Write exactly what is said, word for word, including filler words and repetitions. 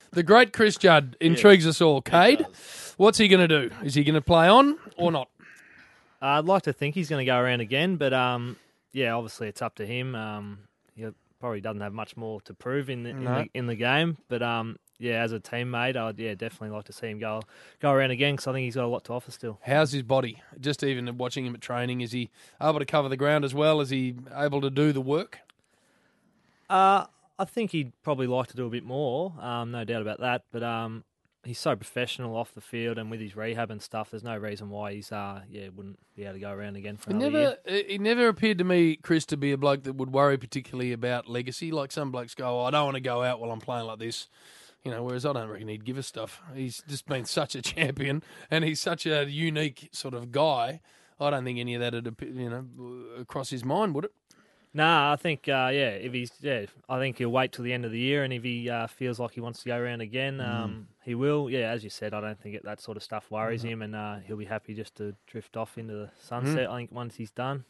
The great Chris Judd intrigues us all. Cade, what's he going to do? Is he going to play on or not? Uh, I'd like to think he's going to go around again, but um, yeah, obviously it's up to him. Um, he probably doesn't have much more to prove in the, in, No. the in the game, but um, yeah, as a teammate, I'd yeah definitely like to see him go go around again because I think he's got a lot to offer still. How's his body? Just even watching him at training, is he able to cover the ground as well? Is he able to do the work? Uh, I think he'd probably like to do a bit more, um, no doubt about that. But um, he's so professional off the field and with his rehab and stuff. There's no reason why he's uh, yeah wouldn't be able to go around again for He another never, year. he never appeared to me, Chris, to be a bloke that would worry particularly about legacy. Like some blokes go, oh, I don't want to go out while I'm playing like this. You know, whereas I don't reckon he'd give us stuff. He's just been such a champion, and he's such a unique sort of guy. I don't think any of that would, you know, cross his mind, would it? Nah, I think uh, yeah, if he's yeah, I think he'll wait till the end of the year, and if he uh, feels like he wants to go around again, Mm. um, he will. Yeah, as you said, I don't think it, that sort of stuff worries him, and uh, he'll be happy just to drift off into the sunset. Mm. I think once he's done.